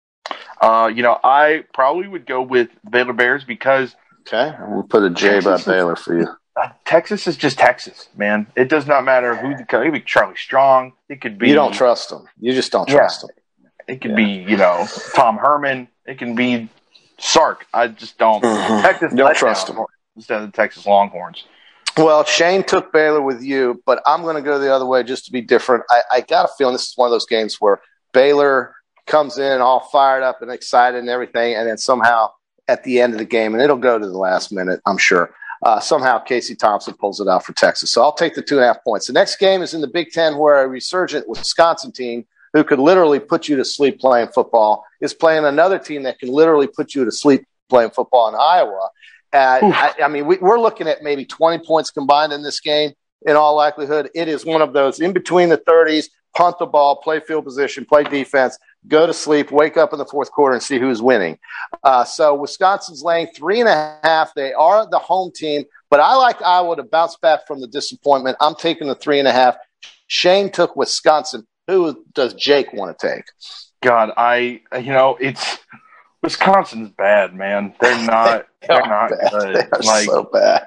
Uh, you know, I probably would go with Baylor Bears because Okay, we'll put a J by Baylor for you. uh, Texas is just Texas, man. It does not matter who the coach. It could be Charlie Strong. It could be You don't trust them. You just don't Yeah. trust them. It could Yeah. be you know Tom Herman. It can be Sark. I just don't. Mhm. Texas Don't let trust down them. instead of the Texas Longhorns. Well, Shane took Baylor with you, but I'm going to go the other way just to be different. I, I got a feeling this is one of those games where Baylor comes in all fired up and excited and everything, and then somehow at the end of the game, and it'll go to the last minute, I'm sure, uh, somehow Casey Thompson pulls it out for Texas. So I'll take the two and a half points. The next game is in the Big Ten where a resurgent Wisconsin team who could literally put you to sleep playing football is playing another team that can literally put you to sleep playing football in Iowa. Uh, I, I mean, we, we're looking at maybe twenty points combined in this game. In all likelihood, it is one of those in between the thirties, punt the ball, play field position, play defense, go to sleep, wake up in the fourth quarter and see who's winning. Uh, so Wisconsin's laying three and a half. They are the home team, but I like Iowa to bounce back from the disappointment. I'm taking the three and a half. Shane took Wisconsin. Who does Jake want to take? God, I you know it's Wisconsin's bad, man. They're not. They they're are not bad. good. They are like so bad.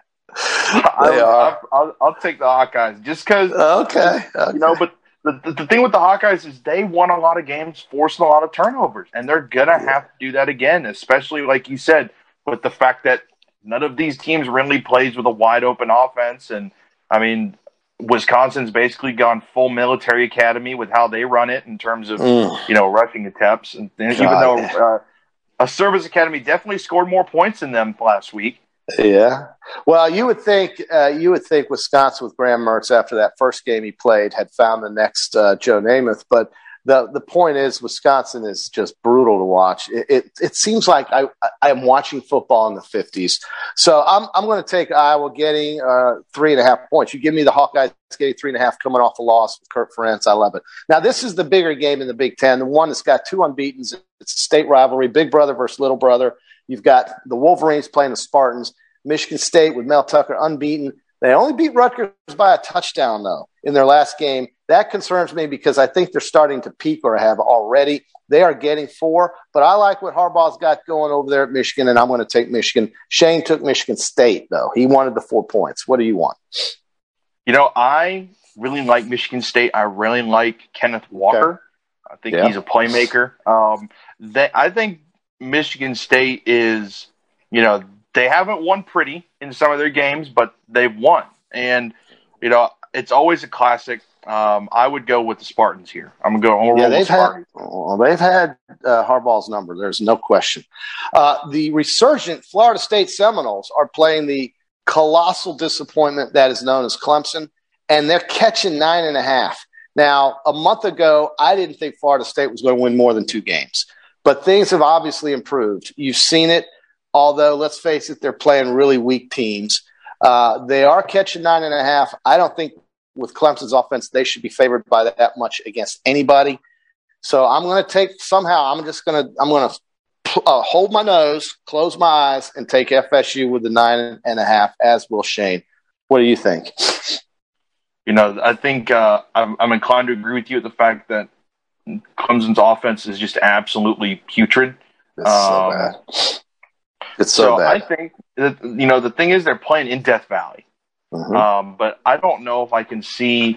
I, They are. I'll, I'll, I'll take the Hawkeyes just because. Okay. okay. You know, but the, the the thing with the Hawkeyes is they won a lot of games, forcing a lot of turnovers, and they're gonna have to do that again. Especially like you said, with the fact that none of these teams really plays with a wide open offense, and I mean. Wisconsin's basically gone full military academy with how they run it in terms of, Mm. you know, rushing attempts. And, and even though uh, a service academy definitely scored more points than them last week. Yeah. Well, you would think uh, you would think Wisconsin with Graham Mertz after that first game he played had found the next uh, Joe Namath, but the the point is Wisconsin is just brutal to watch. It it, it seems like I I am watching football in the fifties. So I'm I'm going to take Iowa getting uh, three and a half points. You give me the Hawkeyes getting three and a half coming off a loss with Kurt Ferentz. I love it. Now this is the bigger game in the Big Ten, the one that's got two unbeatens. It's a state rivalry, big brother versus little brother. You've got the Wolverines playing the Spartans. Michigan State with Mel Tucker unbeaten. They only beat Rutgers by a touchdown, though, in their last game. That concerns me because I think they're starting to peak or have already. They are getting four, but I like what Harbaugh's got going over there at Michigan, and I'm going to take Michigan. Shane took Michigan State, though. He wanted the four points. What do you want? You know, I really like Michigan State. I really like Kenneth Walker. Okay. I think yeah. he's a playmaker. Um, they, I think Michigan State is, you know, they haven't won pretty in some of their games, but they've won. And, you know, it's always a classic. Um, I would go with the Spartans here. I'm going to go on yeah, they've with Spartans. Had, well, they've had uh, Harbaugh's number. There's no question. Uh, the resurgent Florida State Seminoles are playing the colossal disappointment that is known as Clemson, and they're catching nine and a half. Now, a month ago, I didn't think Florida State was going to win more than two games, but things have obviously improved. You've seen it, although, let's face it, they're playing really weak teams. Uh, they are catching nine and a half. I don't think with Clemson's offense, they should be favored by that much against anybody. So I'm going to take somehow, I'm just going to, I'm going to uh, hold my nose, close my eyes, and take F S U with the nine and a half, as will Shane. What do you think? You know, I think uh, I'm, I'm inclined to agree with you at the fact that Clemson's offense is just absolutely putrid. It's um, so bad. It's so, so bad. I think that, you know, the thing is they're playing in Death Valley. Mm-hmm. Um, but I don't know if I can see,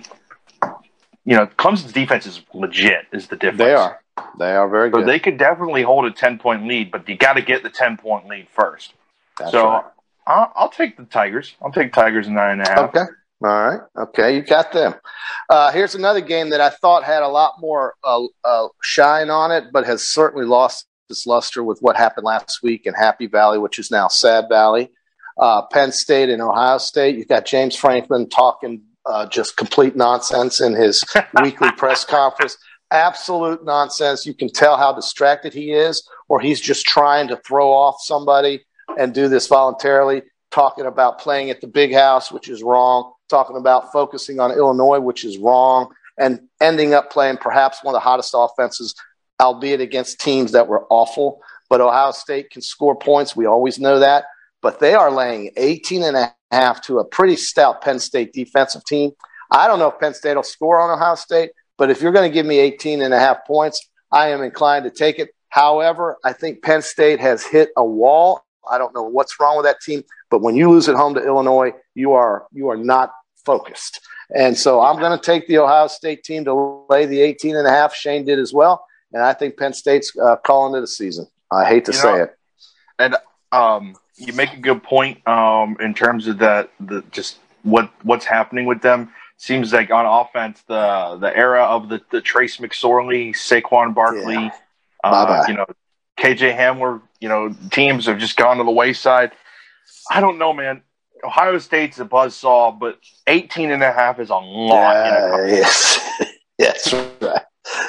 you know, Clemson's defense is legit is the difference. They are. They are very good. So they could definitely hold a ten-point lead, but you got to get the ten-point lead first. That's so right. I'll, I'll take the Tigers. I'll take Tigers in nine and a half. Okay. All right. Okay, you got them. Uh, here's another game that I thought had a lot more uh, uh, shine on it, but has certainly lost its luster with what happened last week in Happy Valley, which is now Sad Valley. Uh, Penn State and Ohio State. You've got James Franklin talking uh, just complete nonsense in his weekly press conference. Absolute nonsense. You can tell how distracted he is, or he's just trying to throw off somebody and do this voluntarily, talking about playing at the big house, which is wrong, talking about focusing on Illinois, which is wrong, and ending up playing perhaps one of the hottest offenses, albeit against teams that were awful. But Ohio State can score points. We always know that. But they are laying eighteen and a half to a pretty stout Penn State defensive team. I don't know if Penn State will score on Ohio State, but if you're going to give me eighteen and a half points, I am inclined to take it. However, I think Penn State has hit a wall. I don't know what's wrong with that team, but when you lose at home to Illinois, you are you are not focused. And so I'm going to take the Ohio State team to lay the eighteen and a half. Shane did as well, and I think Penn State's uh, calling it a season. I hate to you say know, it. And um, you make a good point um, in terms of that. The just what what's happening with them. Seems like on offense, the the era of the, the Trace McSorley, Saquon Barkley, Yeah. uh, you know, K J Hamler, you know, teams have just gone to the wayside. I don't know, man. Ohio State's a buzzsaw, but eighteen and a half is a lot. Yeah, yes. Yes, right.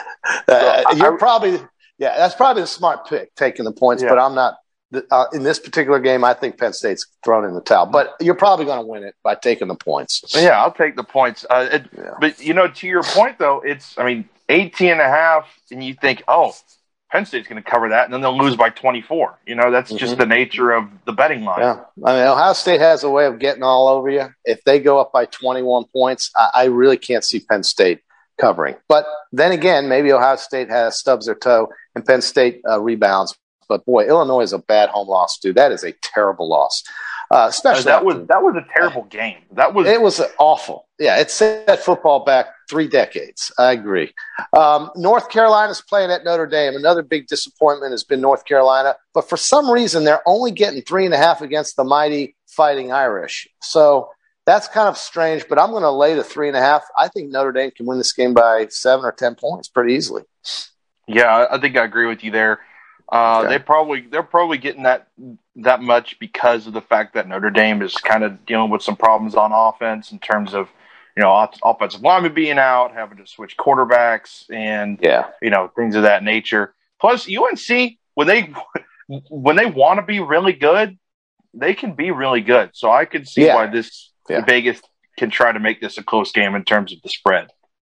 Uh, so you're I, probably, yeah, that's probably the smart pick, taking the points, yeah. but I'm not. Uh, in this particular game, I think Penn State's thrown in the towel. But you're probably going to win it by taking the points. Yeah, I'll take the points. Uh, it, yeah. But, you know, to your point, though, it's, I mean, eighteen and a half, and you think, oh, Penn State's going to cover that, and then they'll lose by twenty-four. You know, that's mm-hmm. just the nature of the betting line. Yeah. I mean, Ohio State has a way of getting all over you. If they go up by twenty-one points, I, I really can't see Penn State covering. But then again, maybe Ohio State has stubs their toe, and Penn State uh, rebounds. But boy, Illinois is a bad home loss, dude. That is a terrible loss. Uh, especially that was that was a terrible game. That was it was awful. Yeah, it set football back three decades. I agree. Um, North Carolina's playing at Notre Dame. Another big disappointment has been North Carolina, but for some reason they're only getting three and a half against the mighty Fighting Irish. So that's kind of strange. But I'm going to lay the three and a half. I think Notre Dame can win this game by seven or ten points pretty easily. Yeah, I think I agree with you there. Uh, okay. They probably they're probably getting that that much because of the fact that Notre Dame is kind of dealing with some problems on offense in terms of, you know, offensive linemen being out, having to switch quarterbacks, and yeah, you know, things of that nature. Plus, U N C when they when they want to be really good, they can be really good. So I could see yeah. why this yeah. Vegas can try to make this a close game in terms of the spread.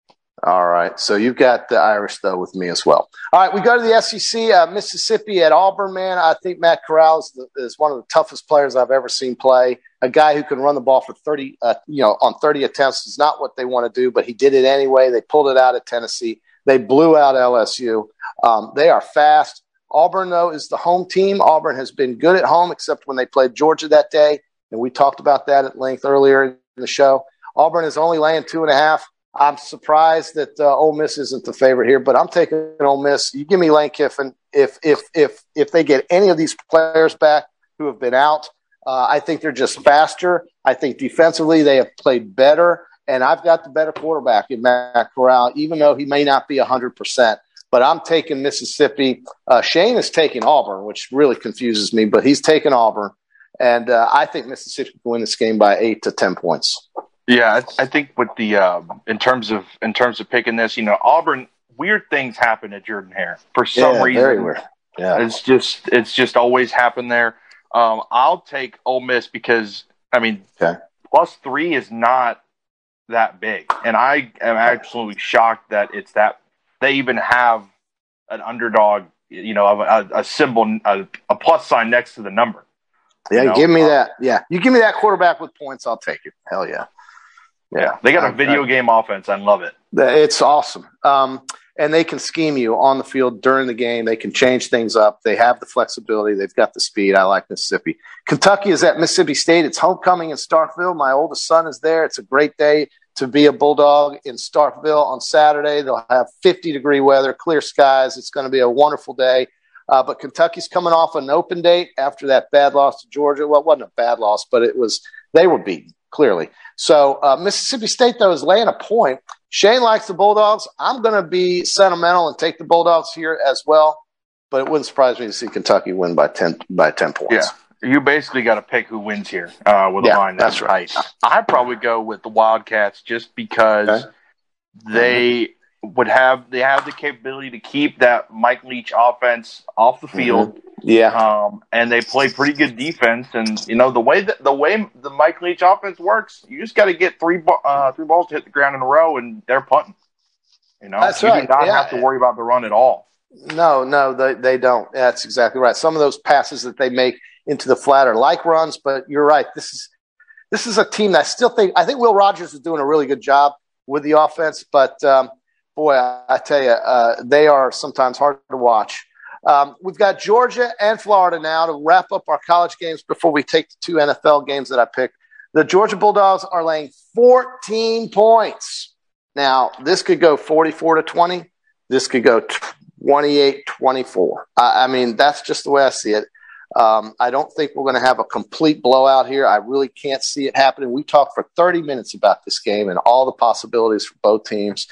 All right. So you've got the Irish, though, with me as well. All right. We go to the S E C. Uh, Mississippi at Auburn, man. I think Matt Corral is, the, is one of the toughest players I've ever seen play. A guy who can run the ball for thirty, uh, you know, on thirty attempts is not what they want to do, but he did it anyway. They pulled it out at Tennessee. They blew out L S U. Um, they are fast. Auburn, though, is the home team. Auburn has been good at home, except when they played Georgia that day. And we talked about that at length earlier in the show. Auburn is only laying two and a half. I'm surprised that uh, Ole Miss isn't the favorite here, but I'm taking Ole Miss. You give me Lane Kiffin. If if if if they get any of these players back who have been out, uh, I think they're just faster. I think defensively they have played better, and I've got the better quarterback in Matt Corral, even though he may not be one hundred percent. But I'm taking Mississippi. Uh, Shane is taking Auburn, which really confuses me, but he's taking Auburn, and uh, I think Mississippi can win this game by eight to ten points. Yeah, I, I think with the um, in terms of in terms of picking this, you know, Auburn, weird things happen at Jordan Hare for some yeah, reason. Very weird. Yeah, it's just it's just always happened there. Um, I'll take Ole Miss because I mean, okay. plus three is not that big, and I am absolutely shocked that it's that they even have an underdog, you know, a, a symbol, a, a plus sign next to the number. Yeah, you know? give me that. Yeah, you give me that quarterback with points, I'll take it. Hell yeah. Yeah, they got a video game offense. I love it. It's awesome. Um, and they can scheme you on the field during the game. They can change things up. They have the flexibility. They've got the speed. I like Mississippi. Kentucky is at Mississippi State. It's homecoming in Starkville. My oldest son is there. It's a great day to be a Bulldog in Starkville on Saturday. They'll have fifty-degree weather, clear skies. It's going to be a wonderful day. Uh, but Kentucky's coming off an open date after that bad loss to Georgia. Well, it wasn't a bad loss, but it was they were beaten. Clearly. So uh, Mississippi State, though, is laying a point. Shane likes the Bulldogs. I'm going to be sentimental and take the Bulldogs here as well, but it wouldn't surprise me to see Kentucky win by ten by ten points. Yeah, you basically got to pick who wins here uh, with yeah, a line that's, that's right. I'd probably go with the Wildcats just because okay. they mm-hmm. would have they have the capability to keep that Mike Leach offense off the field. Mm-hmm. Yeah, um, and they play pretty good defense, and you know the way that the way the Mike Leach offense works, you just got to get three uh, three balls to hit the ground in a row, and they're punting. You know, that's you right. do not yeah. have to worry about the run at all. No, no, they they don't. That's exactly right. Some of those passes that they make into the flat are like runs, but you're right. This is this is a team that I still think I think Will Rogers is doing a really good job with the offense, but um, boy, I, I tell you, uh, they are sometimes hard to watch. Um, we've got Georgia and Florida now to wrap up our college games before we take the two N F L games that I picked. The Georgia Bulldogs are laying fourteen points. Now, this could go forty-four to twenty. This could go twenty-eight twenty-four. I, I mean, that's just the way I see it. Um, I don't think we're going to have a complete blowout here. I really can't see it happening. We talked for thirty minutes about this game and all the possibilities for both teams.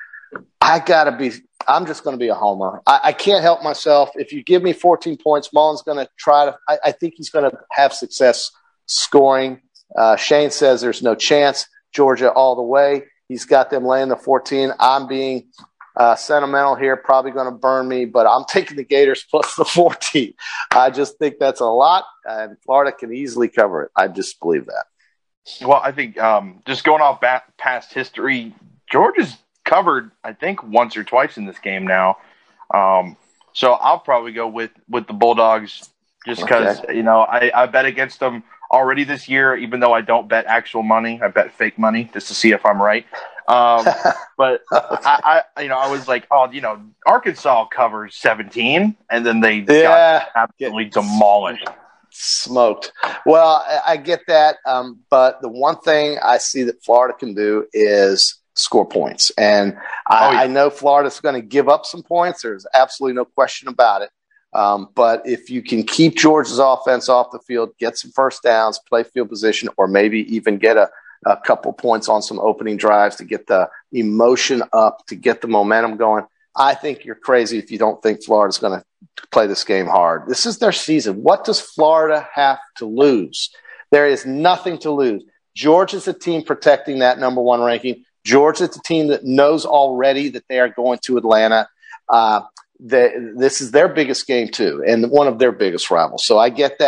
I got to be – I'm just going to be a homer. I, I can't help myself. If you give me fourteen points, Mullen's going to try to – I think he's going to have success scoring. Uh, Shane says there's no chance. Georgia all the way. He's got them laying the fourteen. I'm being uh, sentimental here, probably going to burn me, but I'm taking the Gators plus the fourteen. I just think that's a lot, and Florida can easily cover it. I just believe that. Well, I think um, just going off back past history, Georgia's – covered, I think, once or twice in this game now. Um, so I'll probably go with, with the Bulldogs just because, okay. you know, I, I bet against them already this year, even though I don't bet actual money. I bet fake money just to see if I'm right. Um, but, I, I, you know, I was like, oh, you know, Arkansas covers seventeen, and then they yeah. got absolutely demolished. Smoked. Well, I get that. Um, but the one thing I see that Florida can do is score points. And I, oh, yeah. I know Florida's going to give up some points. There's absolutely no question about it. Um, but if you can keep Georgia's offense off the field, get some first downs, play field position, or maybe even get a, a couple points on some opening drives to get the emotion up, to get the momentum going, I think you're crazy if you don't think Florida's going to play this game hard. This is their season. What does Florida have to lose? There is nothing to lose. Georgia's a team protecting that number one ranking. Georgia's a team that knows already that they are going to Atlanta. Uh, they, this is their biggest game, too, and one of their biggest rivals. So I get that.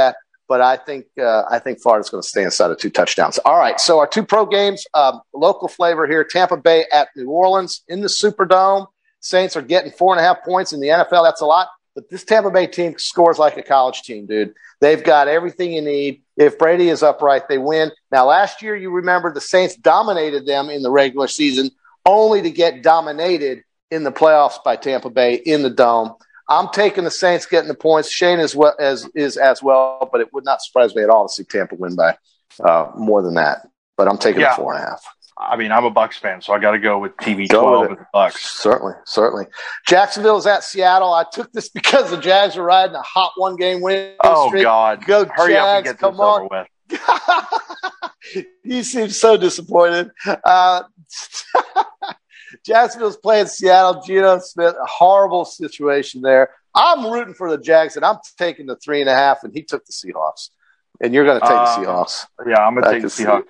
but I think uh, I think Florida's going to stay inside of two touchdowns. All right, so our two pro games, um, local flavor here: Tampa Bay at New Orleans in the Superdome. Saints are getting four and a half points in the N F L. That's a lot, but this Tampa Bay team scores like a college team, dude. They've got everything you need. If Brady is upright, they win. Now, last year, you remember the Saints dominated them in the regular season, only to get dominated in the playoffs by Tampa Bay in the Dome. I'm taking the Saints getting the points. Shane is, well, as, is as well, but it would not surprise me at all to see Tampa win by uh, more than that. But I'm taking yeah. the four and a half. I mean, I'm a Bucs fan, so I got to go with T B twelve with, with the Bucs. Certainly, certainly. Jacksonville is at Seattle. I took this because the Jags are riding a hot one-game win oh, streak. Oh, God. Go Hurry Jags, up and get come this on. over with. You seem so disappointed. Uh, Jacksonville's playing Seattle. Geno Smith, a horrible situation there. I'm rooting for the Jags, and I'm taking the three and a half, and he took the Seahawks. And you're going to take uh, the Seahawks. Yeah, I'm going to take the Seahawks,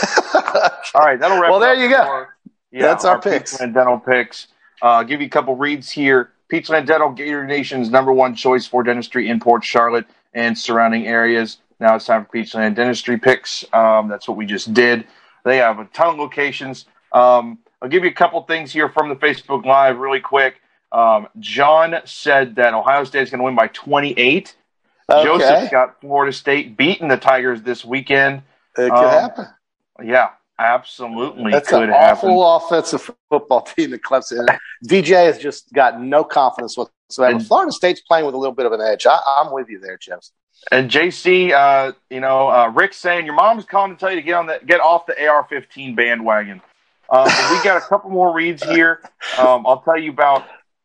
too. All right, that'll wrap Well, there up you go. Our, yeah, That's our, our picks. Peachland Dental picks. Uh, give you a couple reads here. Peachland Dental, Gator Nation's number one choice for dentistry in Port Charlotte and surrounding areas. Now it's time for Peachland Dentistry picks. Um, that's what we just did. They have a ton of locations. Um, I'll give you a couple things here from the Facebook Live really quick. Um, John said that Ohio State is going to win by twenty-eight. Okay. Joseph got Florida State beating the Tigers this weekend. It could um, happen. Yeah, absolutely. That's could an happen. awful offensive football team that Clemson. D J has just got no confidence whatsoever. And, Florida State's playing with a little bit of an edge. I, I'm with you there, Jeff. And J C, uh, you know, uh, Rick's saying your mom's calling to tell you to get on the get off the A R fifteen bandwagon. Um, but we got a couple more reads here. Um, I'll tell you about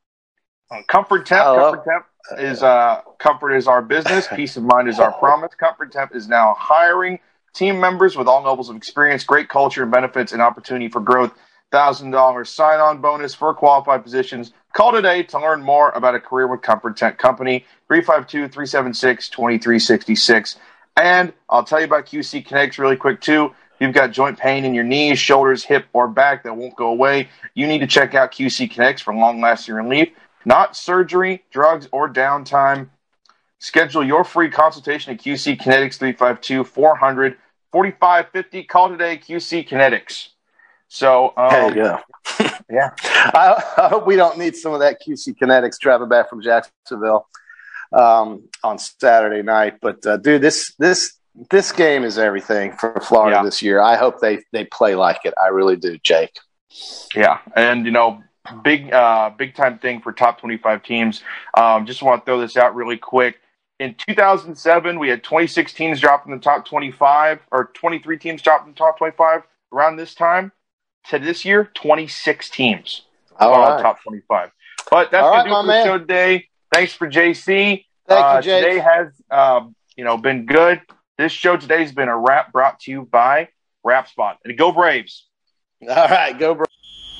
uh, Comfort Temp. Hello. Comfort Temp is uh, comfort is our business. Peace of mind is our promise. Comfort Temp is now hiring team members with all levels of experience, great culture, benefits, and opportunity for growth. one thousand dollars sign-on bonus for qualified positions. Call today to learn more about a career with Comfort Temp Company, three five two, three seven six, two three six six. And I'll tell you about Q C Kinetics really quick, too. If you've got joint pain in your knees, shoulders, hip, or back that won't go away, you need to check out Q C Kinetics for long-lasting relief. Not surgery, drugs, or downtime. Schedule your free consultation at Q C Kinetics, three five two, four hundred, forty-five fifty. Call today, Q C Kinetics. So, um, There you go. yeah. I, I hope we don't need some of that Q C Kinetics traveling back from Jacksonville um, on Saturday night. But, uh, dude, this this this game is everything for Florida Yeah. this year. I hope they, they play like it. I really do, Jake. Yeah, and, you know, big uh, big time thing for top twenty-five teams. Um, just want to throw this out really quick. In two thousand seven, we had twenty-six teams drop in the top twenty-five, or twenty-three teams drop in the top twenty-five around this time. To this year, twenty-six teams All are right. top twenty-five. But that's All going right, to do my it for man. the show today. Thanks for J C. Thank uh, you, Jake. Today has um, you know been good. This show today has been a wrap brought to you by Wrap Spot. And go Braves. All right, go, bro.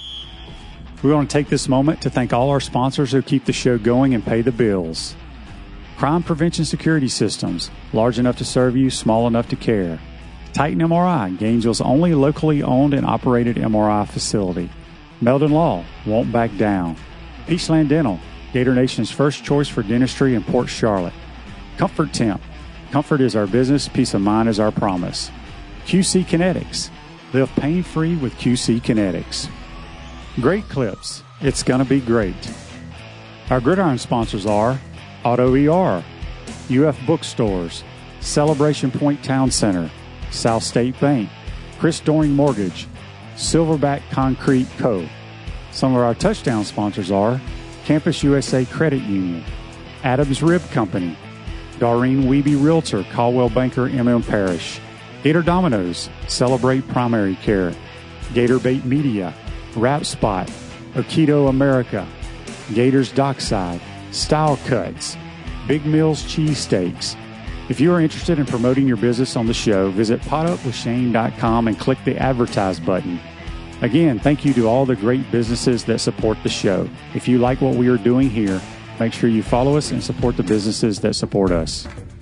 We want to take this moment to thank all our sponsors who keep the show going and pay the bills. Crime Prevention Security Systems, large enough to serve you, small enough to care. Titan M R I, Gainesville's only locally owned and operated M R I facility. Meldon Law, won't back down. Peachland Dental, Gator Nation's first choice for dentistry in Port Charlotte. Comfort Temp, comfort is our business, peace of mind is our promise. Q C Kinetics, live pain-free with Q C Kinetics. Great Clips, it's gonna be great. Our Gridiron sponsors are Auto E R, U F Bookstores, Celebration Point Town Center, South State Bank, Chris Doring Mortgage, Silverback Concrete Co. Some of our touchdown sponsors are Campus U S A Credit Union, Adams Rib Company, Doreen Wiebe Realtor, Caldwell Banker, M M Parish, Gator Dominoes, Celebrate Primary Care, Gator Bait Media, Wrap Spot, Aikido America, Gators Dockside, Style Cuts, Big Mills Cheesesteaks. If you are interested in promoting your business on the show, visit pot up with shane dot com and click the Advertise button. Again, thank you to all the great businesses that support the show. If you like what we are doing here, make sure you follow us and support the businesses that support us.